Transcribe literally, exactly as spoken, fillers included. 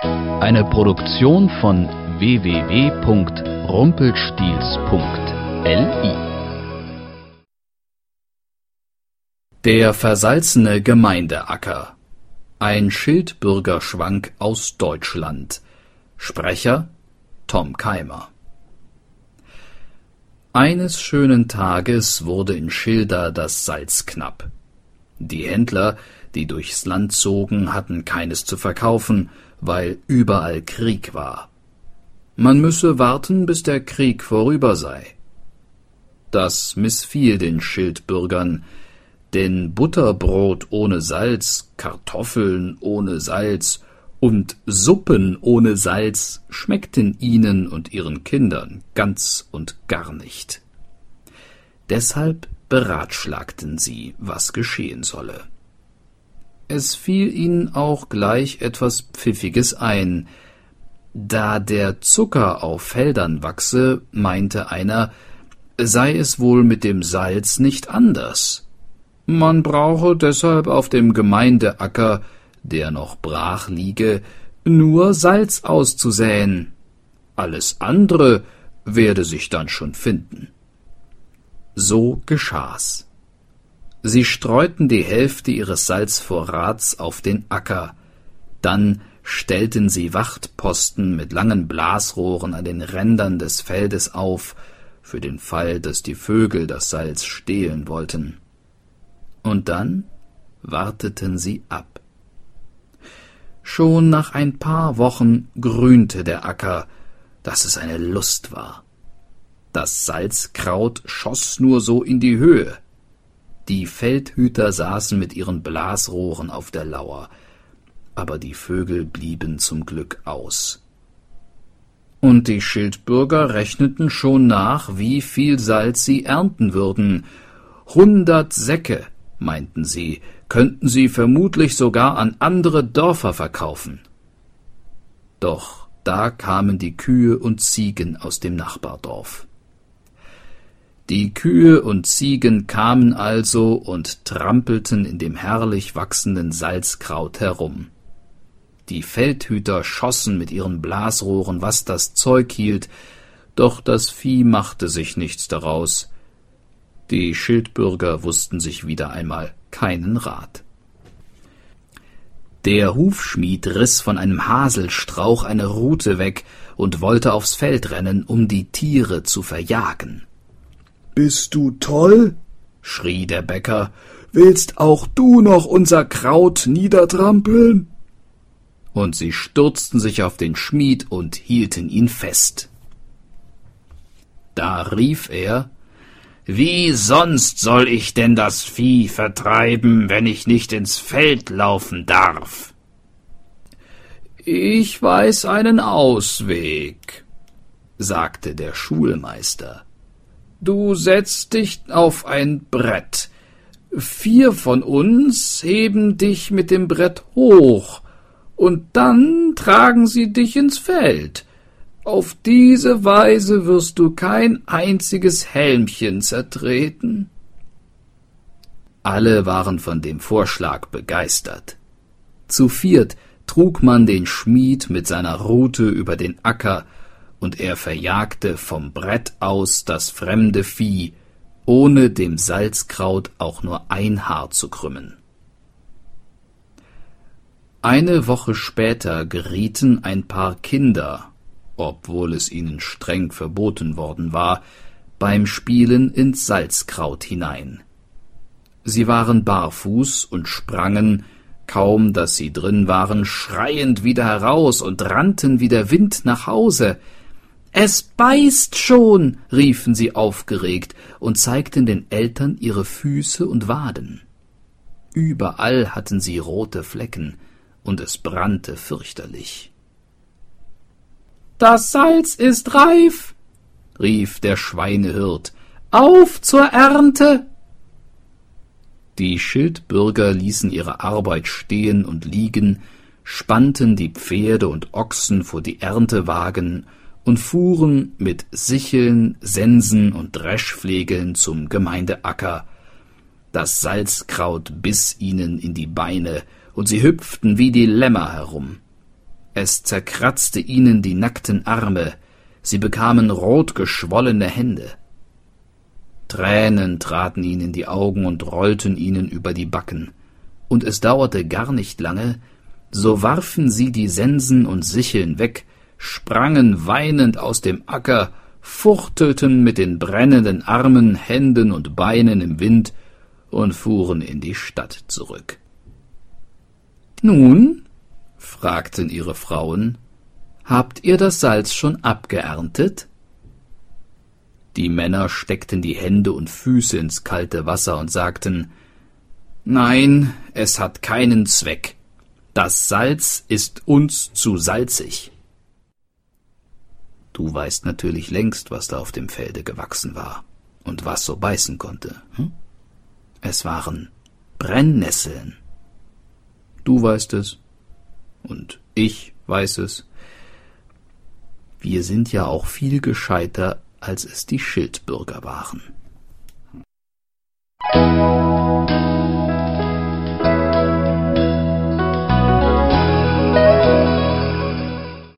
Eine Produktion von w w w punkt rumpelstiels punkt l i. Der versalzene Gemeindeacker. Ein Schildbürgerschwank aus Deutschland. Sprecher Tom Keimer. Eines schönen Tages wurde in Schilda das Salz knapp. Die Händler, die durchs Land zogen, hatten keines zu verkaufen, weil überall Krieg war. Man müsse warten, bis der Krieg vorüber sei. Das missfiel den Schildbürgern, denn Butterbrot ohne Salz, Kartoffeln ohne Salz und Suppen ohne Salz schmeckten ihnen und ihren Kindern ganz und gar nicht. Deshalb beratschlagten sie, was geschehen solle. Es fiel ihnen auch gleich etwas Pfiffiges ein. Da der Zucker auf Feldern wachse, meinte einer, sei es wohl mit dem Salz nicht anders. Man brauche deshalb auf dem Gemeindeacker, der noch brach liege, nur Salz auszusäen. Alles andere werde sich dann schon finden. So geschah's. Sie streuten die Hälfte ihres Salzvorrats auf den Acker, dann stellten sie Wachtposten mit langen Blasrohren an den Rändern des Feldes auf, für den Fall, dass die Vögel das Salz stehlen wollten. Und dann warteten sie ab. Schon nach ein paar Wochen grünte der Acker, dass es eine Lust war. Das Salzkraut schoss nur so in die Höhe. Die Feldhüter saßen mit ihren Blasrohren auf der Lauer, aber die Vögel blieben zum Glück aus. Und die Schildbürger rechneten schon nach, wie viel Salz sie ernten würden. Hundert Säcke, meinten sie, könnten sie vermutlich sogar an andere Dörfer verkaufen. Doch da kamen die Kühe und Ziegen aus dem Nachbardorf. Die Kühe und Ziegen kamen also und trampelten in dem herrlich wachsenden Salzkraut herum. Die Feldhüter schossen mit ihren Blasrohren, was das Zeug hielt, doch das Vieh machte sich nichts daraus. Die Schildbürger wussten sich wieder einmal keinen Rat. Der Hufschmied riss von einem Haselstrauch eine Rute weg und wollte aufs Feld rennen, um die Tiere zu verjagen. »Bist du toll?« schrie der Bäcker. »Willst auch du noch unser Kraut niedertrampeln?« Und sie stürzten sich auf den Schmied und hielten ihn fest. Da rief er, »Wie sonst soll ich denn das Vieh vertreiben, wenn ich nicht ins Feld laufen darf?« »Ich weiß einen Ausweg«, sagte der Schulmeister. »Du setzt dich auf ein Brett. Vier von uns heben dich mit dem Brett hoch, und dann tragen sie dich ins Feld. Auf diese Weise wirst du kein einziges Helmchen zertreten.« Alle waren von dem Vorschlag begeistert. Zu viert trug man den Schmied mit seiner Rute über den Acker, und er verjagte vom Brett aus das fremde Vieh, ohne dem Salzkraut auch nur ein Haar zu krümmen. Eine Woche später gerieten ein paar Kinder, obwohl es ihnen streng verboten worden war, beim Spielen ins Salzkraut hinein. Sie waren barfuß und sprangen, kaum dass sie drin waren, schreiend wieder heraus und rannten wie der Wind nach Hause. »Es beißt schon«, riefen sie aufgeregt und zeigten den Eltern ihre Füße und Waden. Überall hatten sie rote Flecken, und es brannte fürchterlich. »Das Salz ist reif«, rief der Schweinehirt, »auf zur Ernte!« Die Schildbürger ließen ihre Arbeit stehen und liegen, spannten die Pferde und Ochsen vor die Erntewagen und fuhren mit Sicheln, Sensen und Dreschflegeln zum Gemeindeacker. Das Salzkraut biss ihnen in die Beine, und sie hüpften wie die Lämmer herum. Es zerkratzte ihnen die nackten Arme, sie bekamen rot geschwollene Hände. Tränen traten ihnen in die Augen und rollten ihnen über die Backen, und es dauerte gar nicht lange, so warfen sie die Sensen und Sicheln weg, sprangen weinend aus dem Acker, fuchtelten mit den brennenden Armen, Händen und Beinen im Wind und fuhren in die Stadt zurück. »Nun«, fragten ihre Frauen, »habt ihr das Salz schon abgeerntet?« Die Männer steckten die Hände und Füße ins kalte Wasser und sagten, »Nein, es hat keinen Zweck. Das Salz ist uns zu salzig.« Du weißt natürlich längst, was da auf dem Felde gewachsen war und was so beißen konnte. Hm? Es waren Brennnesseln. Du weißt es und ich weiß es. Wir sind ja auch viel gescheiter, als es die Schildbürger waren.